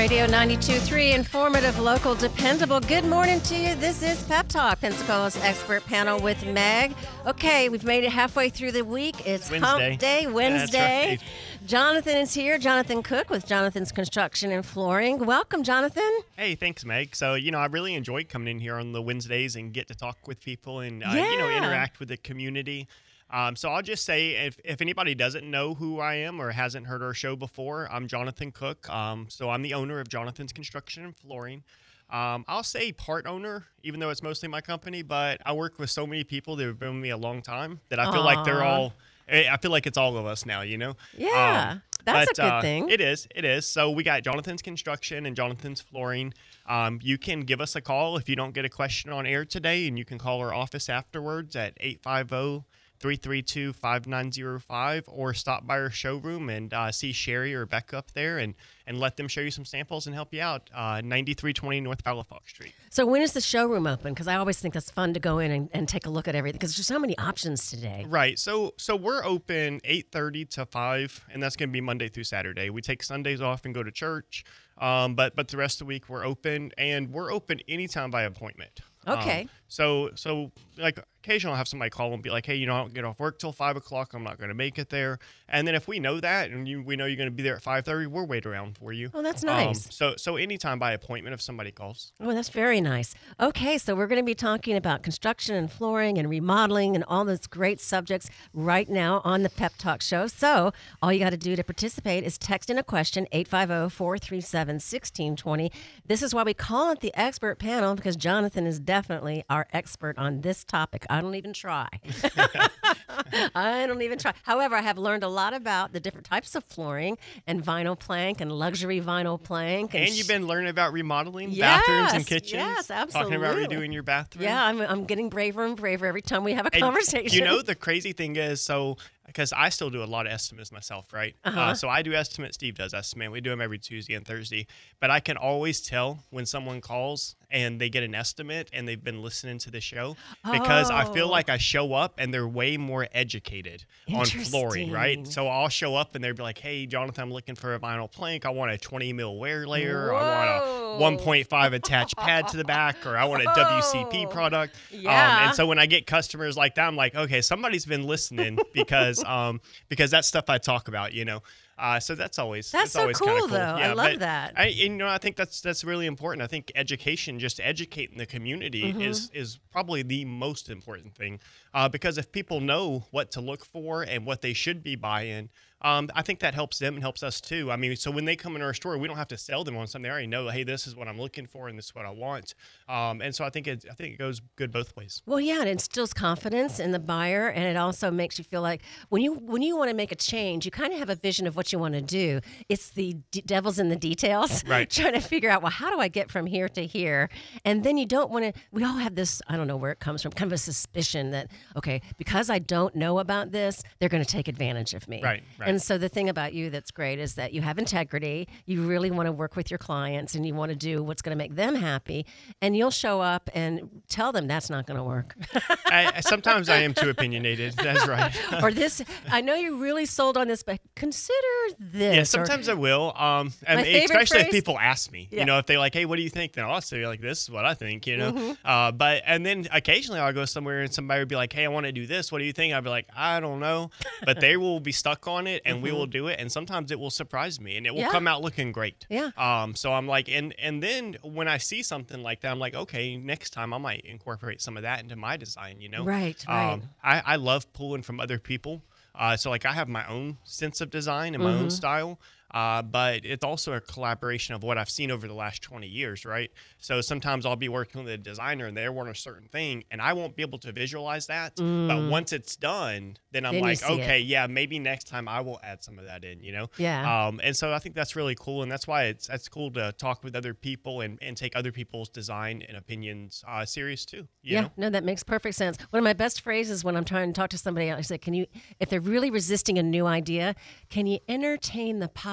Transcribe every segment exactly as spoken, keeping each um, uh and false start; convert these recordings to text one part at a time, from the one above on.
Radio ninety-two point three, informative, local, dependable. Good morning to you. This is Pep Talk, Pensacola's expert panel with Meg. Okay, we've made it halfway through the week. It's Wednesday. Hump Day, Wednesday. That's right. Jonathan is here, Jonathan Cook with Jonathan's Construction and Flooring. Welcome, Jonathan. Hey, thanks, Meg. So, you know, I really enjoy coming in here on the Wednesdays and get to talk with people and, uh, Yeah. you know, interact with the community. Um, so I'll just say, if, if anybody doesn't know who I am or hasn't heard our show before, I'm Jonathan Cook. Um, so I'm the owner of Jonathan's Construction and Flooring. Um, I'll say part owner, even though it's mostly my company, but I work with so many people that have been with me a long time that I feel like they're Aw. all, I feel like it's all of us now, you know? Yeah, Um, that's but, a good uh, thing. It is. It is. So we got Jonathan's Construction and Jonathan's Flooring. Um, you can give us a call if you don't get a question on air today, and you can call our office afterwards at eight five zero, three three two, five nine zero five, or stop by our showroom and uh, see Sherry or Becca up there and, and let them show you some samples and help you out. Uh, ninety-three twenty North Palafox Street. So when is the showroom open? Because I always think that's fun to go in and, and take a look at everything because there's so many options today. Right. So so we're open eight thirty to five, and that's going to be Monday through Saturday. We take Sundays off and go to church, um, but but the rest of the week we're open, and we're open anytime by appointment. Okay. Um, so so like occasionally I'll have somebody call and be like, hey, you know, I don't get off work till five o'clock. I'm not going to make it there. And then if we know that and you, we know you're going to be there at five thirty, we'll wait around for you. Oh, that's Um, nice. so so anytime by appointment if somebody calls. Oh, that's very nice. Okay, so we're going to be talking about construction and flooring and remodeling and all those great subjects right now on the Pep Talk Show. So all you got to do to participate is text in a question, eight five zero, four three seven, one six two zero. This is why we call it the expert panel, because Jonathan is definitely our expert on this topic. I don't even try. I don't even try. However, I have learned a lot about the different types of flooring and vinyl plank and luxury vinyl plank. And you've been learning about remodeling Yes, bathrooms and kitchens. yes, Talking about absolutely. redoing your bathroom. Yeah, I'm, I'm getting braver and braver every time we have a And conversation. You know, the crazy thing is, so because I still do a lot of estimates myself, right? Uh-huh. Uh, so I do estimates. Steve does estimate. We do them every Tuesday and Thursday. But I can always tell when someone calls and they get an estimate and they've been listening to the show because I feel Oh. like I show up and they're way more educated on flooring, right? Interesting. So I'll show up and they'll be like, hey, Jonathan, I'm looking for a vinyl plank. I want a twenty mil wear layer. I Whoa. want a one point five attached pad to the back, or I want a W C P Whoa. product. Um, Yeah. and so when I get customers like that, I'm like, okay, somebody's been listening because um, because that's stuff I talk about, you know. Uh, so that's always That's so always kinda cool, cool. though. I Yeah, love but that. I, you know, I think that's that's really important. I think education, just educating the community, Mm-hmm. is is probably the most important thing. Uh, because if people know what to look for and what they should be buying, um, I think that helps them and helps us too. I mean, so when they come in our store, we don't have to sell them on something. They already know, hey, this is what I'm looking for and this is what I want. Um, and so I think it I think it goes good both ways. Well, yeah, and it instills confidence in the buyer, and it also makes you feel like when you when you want to make a change, you kind of have a vision of what you want to do. It's the d- devil's in the details, Right. trying to figure out, well, how do I get from here to here? And then you don't want to. We all have this. I don't know where it comes from. Kind of a suspicion that okay, because I don't know about this, they're going to take advantage of me. Right, right. And so the thing about you that's great is that you have integrity. You really want to work with your clients, and you want to do what's going to make them happy. And you'll show up and tell them that's not going to work. I, I- sometimes I am too opinionated. That's right. Or this, I know you really sold on this, but consider this. Yeah, or- sometimes I will. Um, I My mean, favorite especially if phrase- people ask me. Yeah. You know, if they're like, "Hey, what do you think?" Then I'll say like, "This is what I think." You know, Mm-hmm. uh, but and then occasionally I'll go somewhere and somebody would be like, "Hey, I want to do this. What do you think?" I'd be like, "I don't know," but they will be stuck on it, and we will do it. And sometimes it will surprise me, and it will Mm-hmm. Yeah. come out looking great. Yeah. Um. So I'm like, and and then when I see something like that, I'm like, okay, next time I might incorporate some of that into my design. You know. Right, right. Um, I I love pulling from other people. Uh, so like I have my own sense of design and my Mm-hmm. own style, uh, but it's also a collaboration of what I've seen over the last twenty years, right? So sometimes I'll be working with a designer and they want a certain thing, and I won't be able to visualize that. But once it's done, then I'm Mm. Then you like, see okay, it. yeah, maybe next time I will add some of that in, you know? Yeah. Um, and so I think that's really cool, and that's why it's it's cool to talk with other people and, and take other people's design and opinions uh, serious too. You yeah, know? no, that makes perfect sense. One of my best phrases when I'm trying to talk to somebody, I say, "Can you, if they're really resisting a new idea, can you entertain the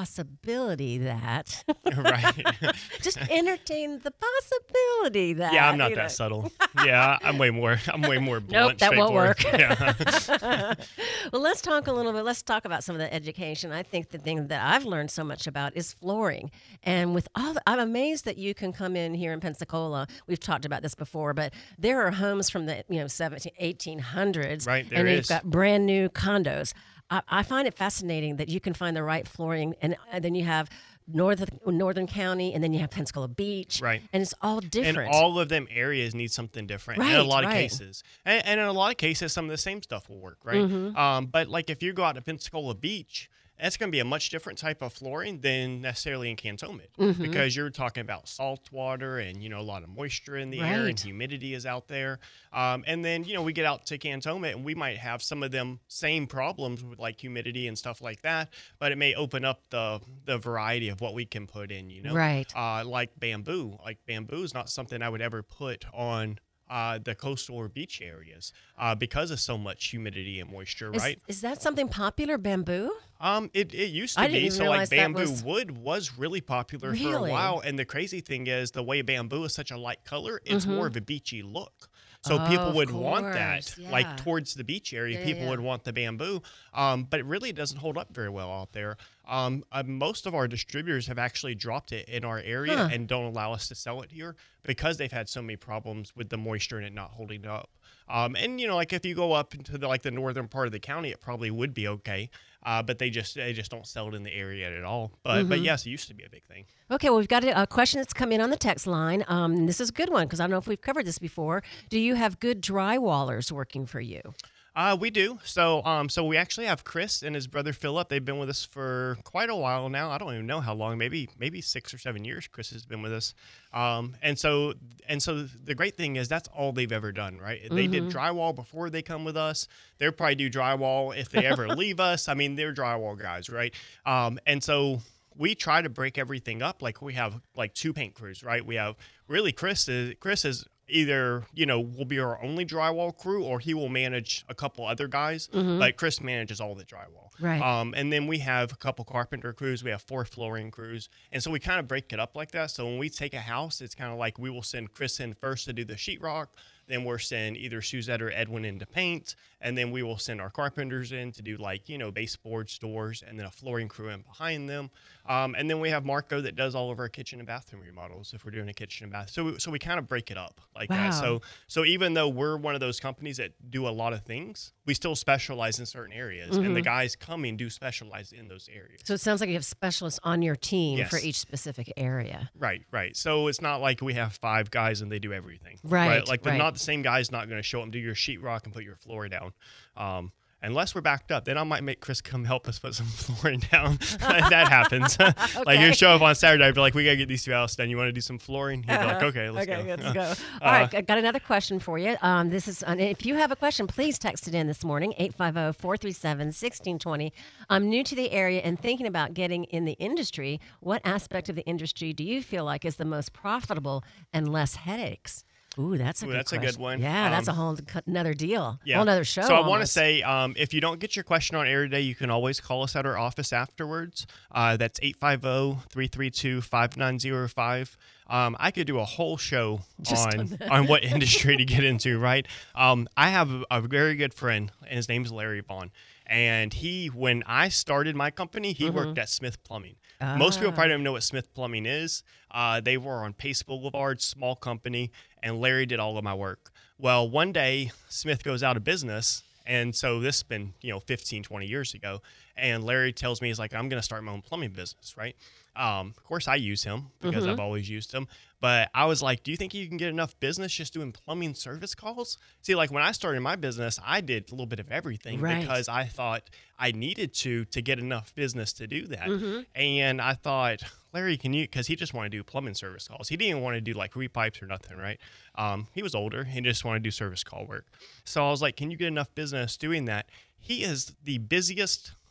possibility that. Right. Just entertain the possibility that. Yeah, I'm not you that know. subtle. Yeah, I'm way more. I'm way more Nope, blunt. that won't work. straightforward. Yeah. Well, let's talk a little bit. Let's talk about some of the education. I think the thing that I've learned so much about is flooring. And with all, the, I'm amazed that you can come in here in Pensacola. We've talked about this before, but there are homes from the you know seventeen, eighteen hundreds, Right, there and you've is. got brand new condos. I, I find it fascinating that you can find the right flooring, and, and then you have Northern Northern County, and then you have Pensacola Beach, Right. and it's all different. And all of them areas need something different in a Right, lot of right. cases. And, and in a lot of cases, some of the same stuff will work, right? Mm-hmm. Um, but like if you go out to Pensacola Beach, that's going to be a much different type of flooring than necessarily in Cantonment Mm-hmm. because you're talking about salt water and, you know, a lot of moisture in the air Right. and humidity is out there. Um, and then, you know, we get out to Cantonment and we might have some of them same problems with like humidity and stuff like that, but it may open up the, the variety of what we can put in, you know? Right. Uh, like bamboo. Like bamboo is not something I would ever put on uh, the coastal or beach areas uh, because of so much humidity and moisture, Is, right? is that something popular, bamboo? Um, it, it used to I be. didn't even So like realize that bamboo was- wood was really popular for a Really? while. And the crazy thing is the way bamboo is such a light color, it's more of a beachy look. So Oh, people of would want that, course, yeah. like towards the beach area, Yeah, yeah, people yeah. would want the bamboo. Um, but it really doesn't hold up very well out there. Um, uh, most of our distributors have actually dropped it in our area Huh. and don't allow us to sell it here because they've had so many problems with the moisture and it not holding up. Um, and you know, like if you go up into the like the northern part of the county, it probably would be okay. Uh, but they just they just don't sell it in the area at all. But but yes, it used to be a big thing. Okay, well, we've got a, a question that's come in on the text line. Um, and this is a good one because I don't know if we've covered this before. Do you have good drywallers working for you? Uh, we do. So, um, so we actually have Chris and his brother Philip. They've been with us for quite a while now. I don't even know how long. Maybe, maybe six or seven years. Chris has been with us. Um, and so, and so the great thing is that's all they've ever done, right? They did drywall before they come with us. They'll probably do drywall if they ever leave us. I mean, they're drywall guys, right? Um, and so we try to break everything up. Like we have like two paint crews, right? We have really Chris is Chris is either, you know, will be our only drywall crew or he will manage a couple other guys. But Chris manages all the drywall. Right. Um, and then we have a couple carpenter crews. We have four flooring crews. And so we kind of break it up like that. So when we take a house, it's kind of like we will send Chris in first to do the sheetrock. Then we'll send either Suzette or Edwin in to paint. And then we will send our carpenters in to do like, you know, baseboards, doors, and then a flooring crew in behind them. Um, and then we have Marco that does all of our kitchen and bathroom remodels if we're doing a kitchen and bath. So we, so we kind of break it up like Wow. that. So so even though we're one of those companies that do a lot of things, we still specialize in certain areas. And the guys coming do specialize in those areas. So it sounds like you have specialists on your team Yes. for each specific area. Right, right. So it's not like we have five guys and they do everything. Right, Like they're right. not the same guy's not going to show up and do your sheetrock and put your floor down. Um, unless we're backed up, then I might make Chris come help us put some flooring down. That happens. Like you show up on Saturday, I'd be like, we got to get these two houses done. You want to do some flooring? He'd be like, okay, let's okay, go. let's go. All right, I got another question for you. Um, this is uh, if you have a question, please text it in this morning, eight five zero, four three seven, one six two zero. I'm new to the area and thinking about getting in the industry. What aspect of the industry do you feel like is the most profitable and less headaches? Ooh, that's a Ooh, good that's a good question. one. Yeah, that's a Um, whole another deal. Yeah. Whole another show. So I want to almost. say, um, if you don't get your question on air today, you can always call us at our office afterwards. Uh, that's eight five zero, three three two, five nine zero five. Um, I could do a whole show Just on on what industry to get into, right? Um, I have a, a very good friend, and his name's Larry Vaughn. And he, when I started my company, he worked at Smith Plumbing. Most people probably don't know what Smith Plumbing is. Uh, they were on Pace Boulevard, small company, and Larry did all of my work. Well, one day, Smith goes out of business, and so this has been, you know, fifteen, twenty years ago, and Larry tells me, he's like, I'm going to start my own plumbing business, right? Um, of course, I use him because I've always used him. But I was like, do you think you can get enough business just doing plumbing service calls? See, like when I started my business, I did a little bit of everything Right. because I thought I needed to to get enough business to do that. And I thought, Larry, can you, because he just wanted to do plumbing service calls. He didn't even want to do like repipes or nothing, right? Um, he was older. He just wanted to do service call work. So I was like, can you get enough business doing that? He is the busiest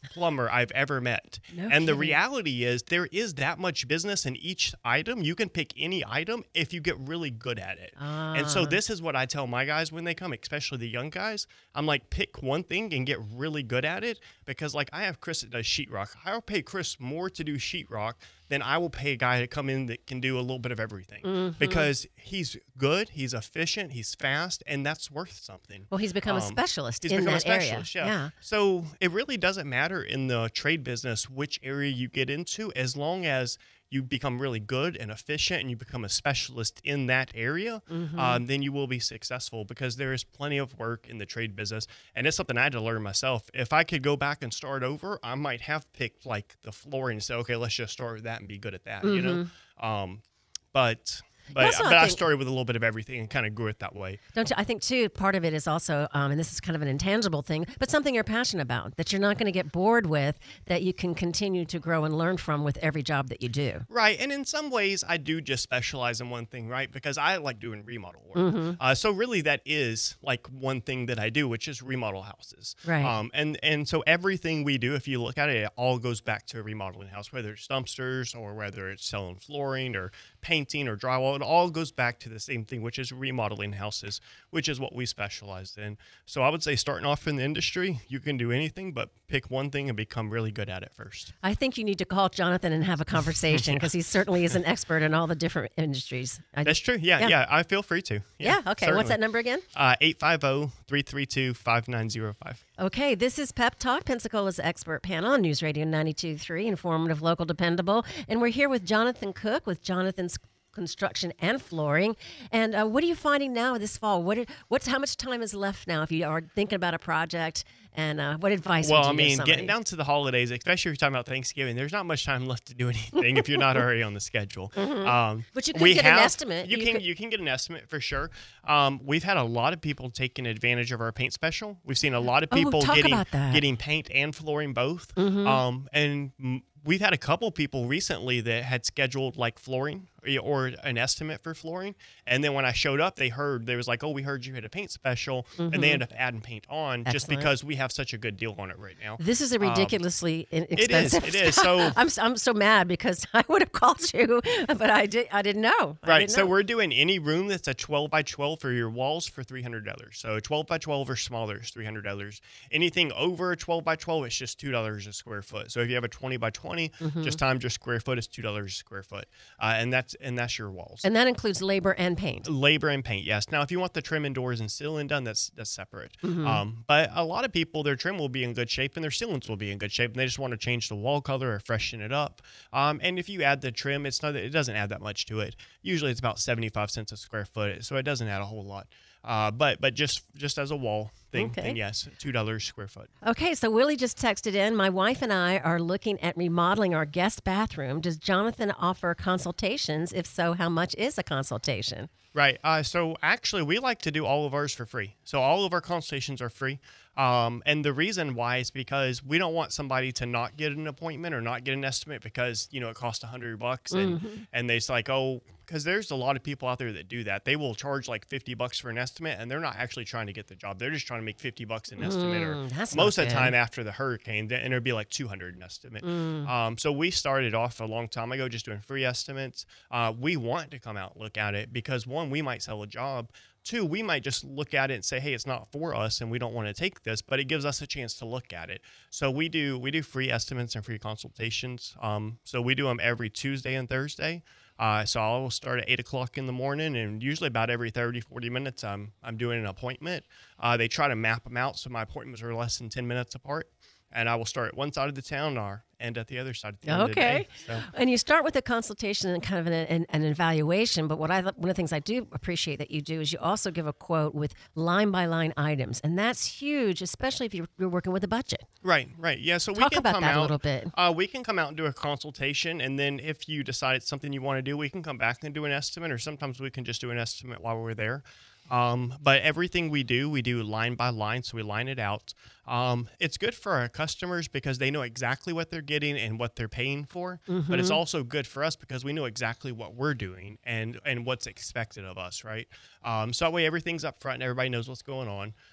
plumber I've ever met. No and the kidding. reality is there is that much business in each item. You can pick any item if you get really good at it. And so Ah. this is what I tell my guys when they come, especially the young guys. I'm like, pick one thing and get really good at it, because like I have Chris that does sheetrock. I'll pay Chris more to do sheetrock than I will pay a guy to come in that can do a little bit of everything, Mm-hmm. because he's good, he's efficient, he's fast, and that's worth something. Well, he's become a Um, specialist He's in become a that area. specialist, yeah. Yeah. So it really doesn't matter in the trade business which area you get into, as long as you become really good and efficient and you become a specialist in that area, Mm-hmm. um, then you will be successful, because there is plenty of work in the trade business. And it's something I had to learn myself. If I could go back and start over, I might have picked like the flooring and say, okay, let's just start with that and be good at that, you know? Um, but but, also, I but I think- started with a little bit of everything and kind of grew it that way. Don't you? I think too. Part of it is also, um, and this is kind of an intangible thing, but something you're passionate about that you're not going to get bored with, that you can continue to grow and learn from with every job that you do. Right. And in some ways, I do just specialize in one thing, right? Because I like doing remodel work. Mm-hmm. Uh, so really, that is like one thing that I do, which is remodel houses. Right. Um, and, and so everything we do, if you look at it, it all goes back to a remodeling house, whether it's dumpsters or whether it's selling flooring or painting or drywall. It all goes back to the same thing, which is remodeling houses, which is what we specialize in. So I would say, starting off in the industry, you can do anything, but pick one thing and become really good at it first. I think you need to call Jonathan and have a conversation, because he certainly is an expert in all the different industries. I, That's true. Yeah, Yeah. yeah. I feel free to. yeah. Okay. What's that number again? Uh, eight five zero, three three two, five nine zero five. Okay, this is Pep Talk, Pensacola's expert panel on News Radio ninety-two point three, informative, local, dependable. And we're here with Jonathan Cook with Jonathan's Construction and Flooring. And uh, what are you finding now this fall? What are- what's how much time is left now if you are thinking about a project? And uh, what advice Well, would you I give mean, somebody? getting down to the holidays, especially if you're talking about Thanksgiving, there's not much time left to do anything if you're not already on the schedule. Um, But you could we get an have- estimate. You, You can could- you can get an estimate for sure. Um, we've had a lot of people taking advantage of our paint special. We've seen a lot of Oh, people talk getting about that. getting paint and flooring both. Um, and mm, we've had a couple people recently that had scheduled like flooring or an estimate for flooring, and then when I showed up, they heard there was like, "Oh, we heard you had a paint special," and they ended up adding paint on just Excellent. because we have such a good deal on it right now. This is a ridiculously in- Um, is, expensive. it is. stuff. So- I'm s- I'm so mad because I would have called you, but I did I didn't know. I Right. didn't So know. we're doing any room that's a twelve by twelve for your walls for three hundred dollars. So twelve by twelve or smaller is three hundred dollars. Anything over a twelve by twelve, it's just two dollars a square foot. So if you have a twenty by twenty, Mm-hmm. just times your square foot is two dollars a square foot. Uh, and that's and that's your walls. And that includes labor and paint. Labor and paint, yes. Now, if you want the trim and doors and ceiling done, that's that's separate. Mm-hmm. Um, but a lot of people, their trim will be in good shape and their ceilings will be in good shape, and they just want to change the wall color or freshen it up. Um, and if you add the trim, it's not it doesn't add that much to it. Usually, it's about seventy-five cents a square foot, so it doesn't add a whole lot. Uh, but but just just as a wall thing, Okay. then yes, two dollars square foot. Okay, so Willie just texted in. My wife and I are looking at remodeling our guest bathroom. Does Jonathan offer consultations? If so, how much is a consultation? Right. Uh, so actually, we like to do all of ours for free. So all of our consultations are free. Um, and the reason why is because we don't want somebody to not get an appointment or not get an estimate because, you know, it costs a hundred bucks and, and they like, oh, because there's a lot of people out there that do that. They will charge like fifty bucks for an estimate and they're not actually trying to get the job. They're just trying to make fifty bucks an estimate or Mm, that's most not of the good. time after the hurricane, th- and it'd be like two hundred an estimate. Um, so we started off a long time ago just doing free estimates. Uh, we want to come out and look at it because one, we might sell a job. Two, we might just look at it and say, hey, it's not for us and we don't want to take this, but it gives us a chance to look at it. So we do we do free estimates and free consultations. Um, so we do them every Tuesday and Thursday. Uh, so I will start at eight o'clock in the morning, and usually about every thirty, forty minutes, I'm, I'm doing an appointment. Uh, they try to map them out, so my appointments are less than ten minutes apart. And I will start at one side of the town or end at the other side at the end of the Okay. day. So. And you start with a consultation and kind of an, an, an evaluation. But what I one of the things I do appreciate that you do is you also give a quote with line by line items, and that's huge, especially if you're, you're working with a budget. Right, right. Yeah, so we Talk can about come that a out, little bit. Uh, we can come out and do a consultation, and then if you decide it's something you want to do, we can come back and do an estimate, or sometimes we can just do an estimate while we're there. Um, but everything we do, we do line by line, so we line it out. Um, it's good for our customers because they know exactly what they're getting and what they're paying for. But it's also good for us because we know exactly what we're doing and and what's expected of us, right? Um, so that way everything's up front and everybody knows what's going on.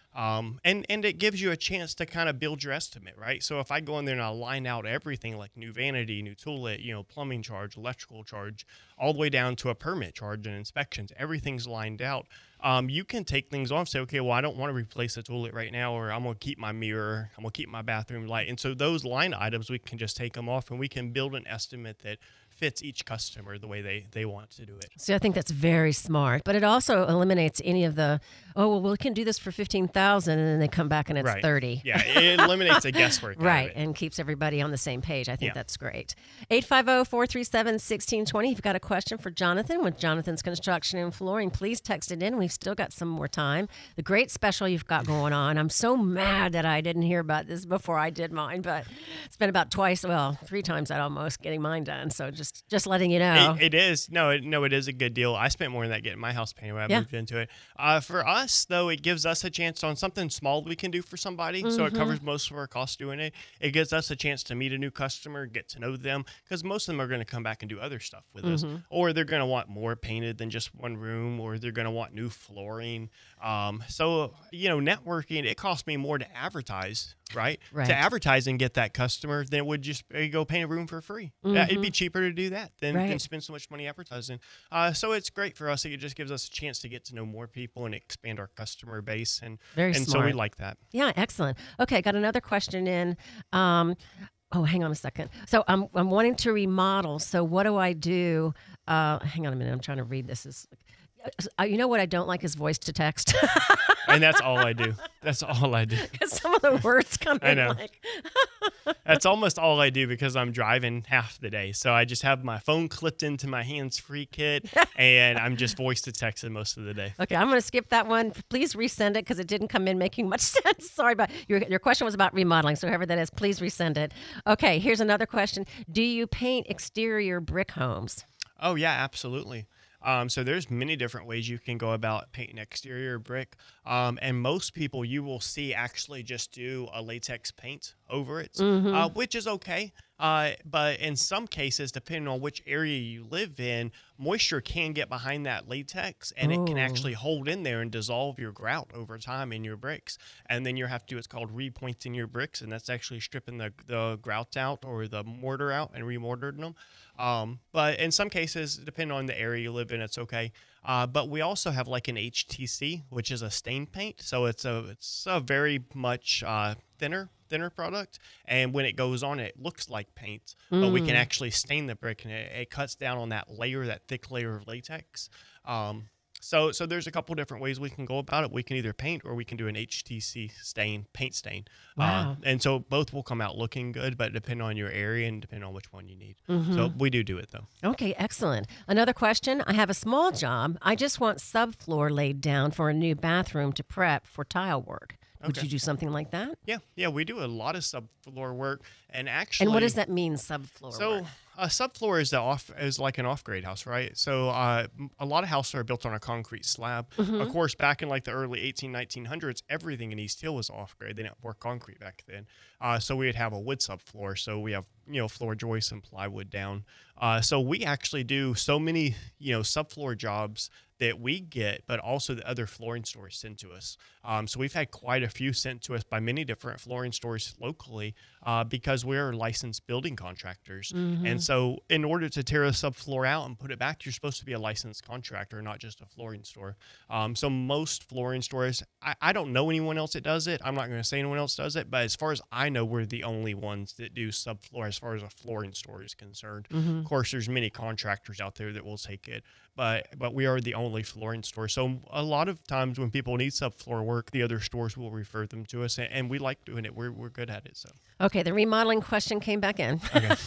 Um, and, and it gives you a chance to kind of build your estimate, right? So if I go in there and I line out everything like new vanity, new toilet, you know, plumbing charge, electrical charge, all the way down to a permit charge and inspections, everything's lined out. Um, you can take things off, say, okay, well, I don't want to replace the toilet right now, or I'm going to keep my mirror, I'm going to keep my bathroom light. And so those line items, we can just take them off and we can build an estimate that fits each customer the way they, they want to do it. So I think that's very smart, but it also eliminates any of the, oh, well, we can do this for fifteen thousand and then they come back and it's Right. thirty. Yeah, it eliminates the guesswork. out of Right, it. and keeps everybody on the same page. I think Yeah. that's great. eight five zero, four three seven, one six two zero. If you've got a question for Jonathan with Jonathan's Construction and Flooring, please text it in. We've still got some more time. The great special you've got going on. I'm so mad that I didn't hear about this before I did mine, but it's been about twice, well, three times that almost getting mine done. So just just letting you know. It, it is. No, it, no, it is a good deal. I spent more than that getting my house painted when I Yeah. moved into it. Uh, for us, though, it gives us a chance on something small we can do for somebody. So it covers most of our costs doing it. It gives us a chance to meet a new customer, get to know them, because most of them are going to come back and do other stuff with us. Or they're going to want more painted than just one room, or they're going to want new flooring. Um, so, you know, networking, it costs me more to advertise, right? Right. To advertise and get that customer than it would just uh, go paint a room for free. Yeah, it'd be cheaper to do that than, than Right. spend so much money advertising. Uh, so it's great for us. It just gives us a chance to get to know more people and expand our customer base. And, Very and so we smart. like that. Yeah, excellent. Okay, got another question in. Um, oh, hang on a second. So I'm I'm wanting to remodel. So what do I do? Uh, hang on a minute. I'm trying to read this. Is uh, you know what I don't like is voice to text. And that's all I do. That's all I do. Because some of the words come I in know. like. That's almost all I do because I'm driving half the day. So I just have my phone clipped into my hands-free kit, and I'm just voice to texting most of the day. Okay, I'm going to skip that one. Please resend it because it didn't come in making much sense. Sorry, but your your question was about remodeling. So whoever that is, please resend it. Okay, here's another question. Do you paint exterior brick homes? Oh, yeah, absolutely. Um, so there's many different ways you can go about painting exterior brick. Um, and most people you will see actually just do a latex paint over it, uh, which is okay. Uh, but in some cases, depending on which area you live in, moisture can get behind that latex and it can Oh. actually hold in there and dissolve your grout over time in your bricks. And then you have to do what's called repointing your bricks, and that's actually stripping the, the grout out or the mortar out and remortaring them. Um, but in some cases, depending on the area you live in, it's okay. Uh, but we also have like an H T C, which is a stain paint. So it's a it's a very much uh, thinner thinner product, and when it goes on, it looks like paint, but we can actually stain the brick, and it, it cuts down on that layer, that thick layer of latex. Um, So, so there's a couple different ways we can go about it. We can either paint or we can do an H T C stain, paint stain. Wow. Uh, and so both will come out looking good, but depending on your area and depending on which one you need. So we do do it though. Okay, excellent. Another question. I have a small job. I just want subfloor laid down for a new bathroom to prep for tile work. Would Okay. you do something like that? Yeah, yeah, we do a lot of subfloor work, and actually, And what does that mean, subfloor So work? a subfloor is the off is like an off grade house, right? So uh, m- a lot of houses are built on a concrete slab. Mm-hmm. Of course, back in like the early eighteen, nineteen hundreds, everything in East Hill was off grade. They didn't work concrete back then. Uh, so we would have a wood subfloor. So we have you know floor joists and plywood down. Uh, so we actually do so many you know subfloor jobs that we get, but also the other flooring stores send to us. Um, so we've had quite a few sent to us by many different flooring stores locally uh, because we're licensed building contractors. And so in order to tear a subfloor out and put it back, you're supposed to be a licensed contractor, not just a flooring store. Um, so most flooring stores, I, I don't know anyone else that does it. I'm not going to say anyone else does it, but as far as I know, we're the only ones that do subfloor as far as a flooring store is concerned. Of course, there's many contractors out there that will take it, but but we are the only flooring store. So a lot of times when people need subfloor work, the other stores will refer them to us, and, and we like doing it. We're, we're good at it. So Okay, the remodeling question came back in.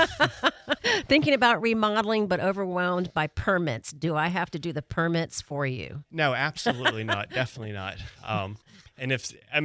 Thinking about remodeling, but overwhelmed by permits. Do I have to do the permits for you? no, absolutely not. Definitely not. Um, and if I mean,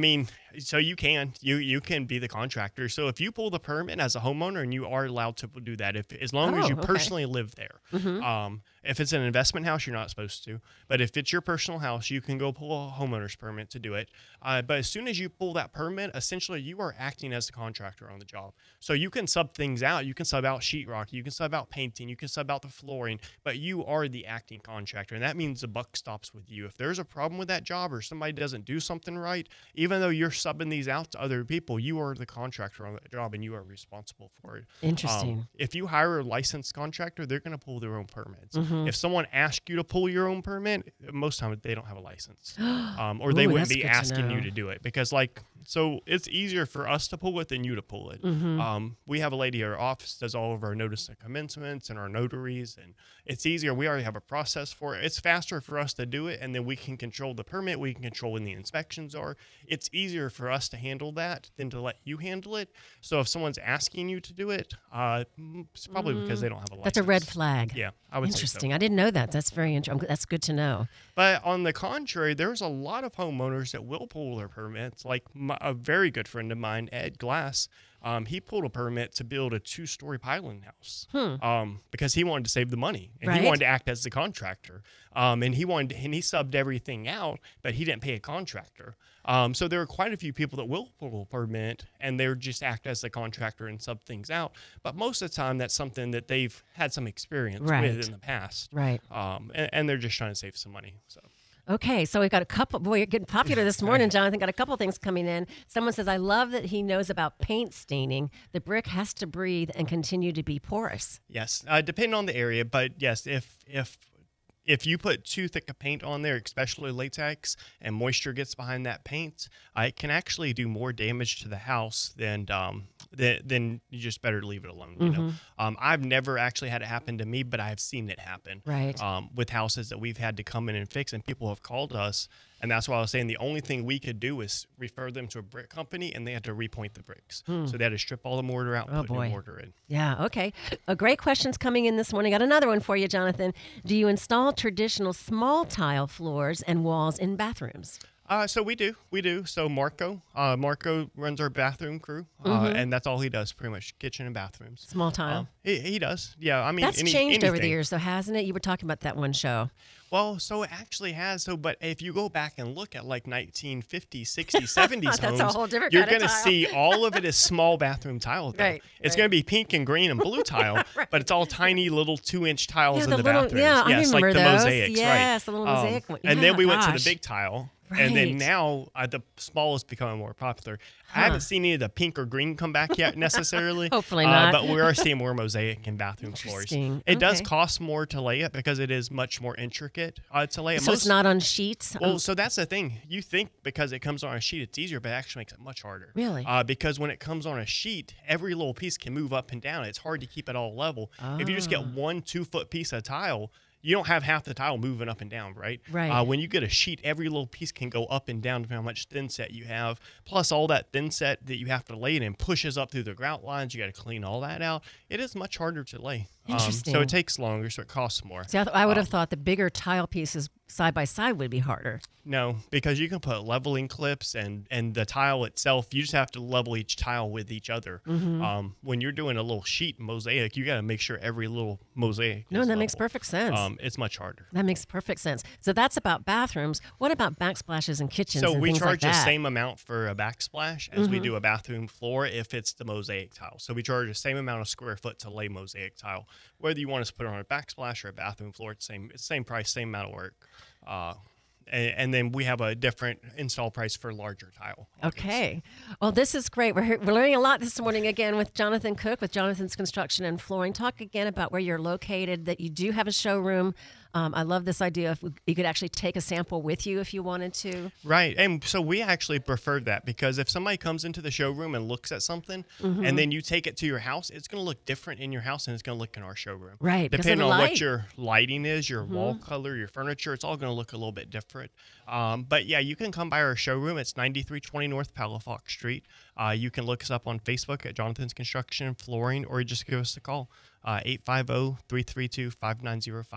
So you can you you can be the contractor. So if you pull the permit as a homeowner, and you are allowed to do that, if as long Oh, as you okay. personally live there. Mhm. Um, if it's an investment house, you're not supposed to. But if it's your personal house, you can go pull a homeowner's permit to do it. Uh, but as soon as you pull that permit, essentially you are acting as the contractor on the job. So you can sub things out. You can sub out sheetrock. You can sub out painting. You can sub out the flooring. But you are the acting contractor, and that means the buck stops with you. If there's a problem with that job or somebody doesn't do something right, even though you're subbing these out to other people, you are the contractor on that job, and you are responsible for it. Interesting. Um, if you hire a licensed contractor, they're going to pull their own permits. Mhm. If someone asks you to pull your own permit, most times they don't have a license, um, or they Ooh, wouldn't that's be good to asking you know. to do it, because like, so it's easier for us to pull it than you to pull it. Mhm. Um, we have a lady at our office does all of our notice of commencements and our notaries, and it's easier. We already have a process for it. It's faster for us to do it, and then we can control the permit. We can control when the inspections are. It's easier for us to handle that than to let you handle it. So if someone's asking you to do it, uh, it's probably because they don't have a license. That's a red flag. Yeah, I would Interesting. say so. I didn't know that. That's very interesting. That's good to know. But on the contrary, there's a lot of homeowners that will pull their permits. Like my, a very good friend of mine, Ed Glass, um, he pulled a permit to build a two-story piling house Hmm. um, because he wanted to save the money, and Right. he wanted to act as the contractor. Um, and he wanted, and he subbed everything out, but he didn't pay a contractor. Um, so there are quite a few people that will pull a permit, and they're just act as the contractor and sub things out. But most of the time, that's something that they've had some experience Right. with in the past. Right. Um, and, and they're just trying to save some money. So. Okay, so we've got a couple. Boy, you're getting popular this morning, Jonathan. Got a couple things coming in. Someone says, I love that he knows about paint staining. The brick has to breathe and continue to be porous. Yes, uh, depending on the area, but yes, if if if you put too thick a paint on there, especially latex, and moisture gets behind that paint, uh, it can actually do more damage to the house than um than, than you just better leave it alone. You know, um, I've never actually had it happen to me, but I've seen it happen. Right. Um, with houses that we've had to come in and fix, and people have called us. And that's why I was saying the only thing we could do is refer them to a brick company, and they had to repoint the bricks. So they had to strip all the mortar out and Oh, put boy. new mortar in. Yeah, okay. A great question's coming in this morning. Got another one for you, Jonathan. Do you install traditional small tile floors and walls in bathrooms? Uh, so we do, we do. So Marco, uh, Marco runs our bathroom crew, uh, and that's all he does, pretty much kitchen and bathrooms. Small tile? Um, he, he does, yeah. I mean, That's any, changed over the anything. years, though, hasn't it? You were talking about that one show. Well, so it actually has. So, but if you go back and look at like nineteen fifties, sixties, seventies That's a homes, whole different you're kind of going to tile. see all of it is small bathroom tile. Though. Right, It's right. going to be pink and green and blue tile, but it's all tiny little two-inch tiles Yeah, in the the, little- bathrooms. yeah, I yes, like remember the those. mosaics, Yes, right? the little mosaic one. And Yeah, then we went to gosh. the big tile. And then Right. now uh, the small is becoming more popular. Huh. I haven't seen any of the pink or green come back yet necessarily. Hopefully uh, not. But we are seeing more mosaic in bathroom floors. Interesting. It does Okay. cost more to lay it because it is much more intricate uh, to lay it. So Most- it's not on sheets? well, Um, so that's the thing. You think because it comes on a sheet, it's easier, but it actually makes it much harder. Really? Uh, because when it comes on a sheet, every little piece can move up and down. It's hard to keep it all level. If you just get Ah. one two-foot piece of tile, you don't have half the tile moving up and down, right? Right. Uh, when you get a sheet, every little piece can go up and down depending on how much thin set you have. Plus, all that thin set that you have to lay it in pushes up through the grout lines. You got to clean all that out. It is much harder to lay. Um, Interesting. so it takes longer, so it costs more. See, I, th- I would have Um, thought the bigger tile pieces side by side would be harder. No, because you can put leveling clips and and the tile itself. You just have to level each tile with each other. Mm-hmm. Um, when you're doing a little sheet mosaic, you got to make sure every little mosaic. No, is that makes level. perfect sense. Um, it's much harder. That makes perfect sense. So that's about bathrooms. What about backsplashes and kitchens So and we things charge like the that? Mm-hmm. same amount for a backsplash as we do a bathroom floor if it's the mosaic tile. So we charge the same amount of square foot to lay mosaic tile. Whether you want us to put it on a backsplash or a bathroom floor, it's the same, it's the same price, same amount of work. Uh, and, and then we have a different install price for larger tile. obviously. Okay. Well, this is great. We're, we're learning a lot this morning again with Jonathan Cook with Jonathan's Construction and Flooring. Talk again about where you're located, that you do have a showroom. Um, I love this idea of you could actually take a sample with you if you wanted to. Right. And so we actually prefer that because if somebody comes into the showroom and looks at something and then you take it to your house, it's going to look different in your house than it's going to look in our showroom. Right, because of Depending the on light. what your lighting is, your wall color, your furniture, it's all going to look a little bit different. Um, but yeah, you can come by our showroom. It's ninety-three twenty North Palafox Street. Uh, you can look us up on Facebook at Jonathan's Construction and Flooring, or just give us a call, uh, eight five zero, three three two, five nine zero five.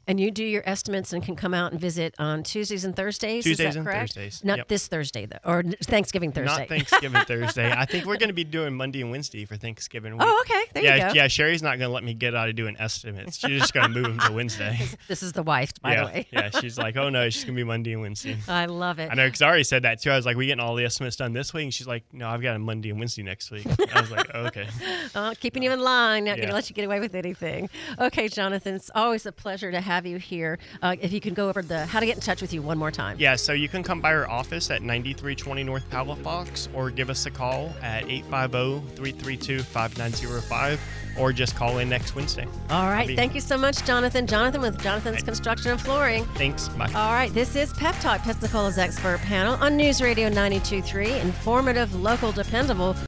And you do your estimates and can come out and visit on Tuesdays and Thursdays. Tuesdays is that and correct? Thursdays. Not Yep. this Thursday though, or Thanksgiving Thursday. Not Thanksgiving Thursday. I think we're going to be doing Monday and Wednesday for Thanksgiving week. Oh, okay. There yeah, you go. yeah. Sherry's not going to let me get out of doing estimates. She's just going to move them to Wednesday. This is the wife, by yeah, the way. yeah. She's like, oh no, it's just going to be Monday and Wednesday. I love it. I know, because I already said that too. I was like, we getting all the estimates done this week? And she's like, no, I've got a Monday and Wednesday next week. I was like, oh, okay. Uh, keeping you in line, not going Yeah. to let you get away with anything. Okay, Jonathan, it's always a pleasure to have you here. Uh, if you can go over the how to get in touch with you one more time. Yeah, so you can come by our office at ninety-three twenty North Palafox or give us a call at eight five zero, three three two, five nine zero five or just call in next Wednesday. All right. be- Thank you so much, Jonathan. Jonathan with Jonathan's Construction and Flooring. Thanks. Bye. All right. This is Pep Talk, Pensacola's expert panel on News Radio ninety-two point three. Informative, local, dependable.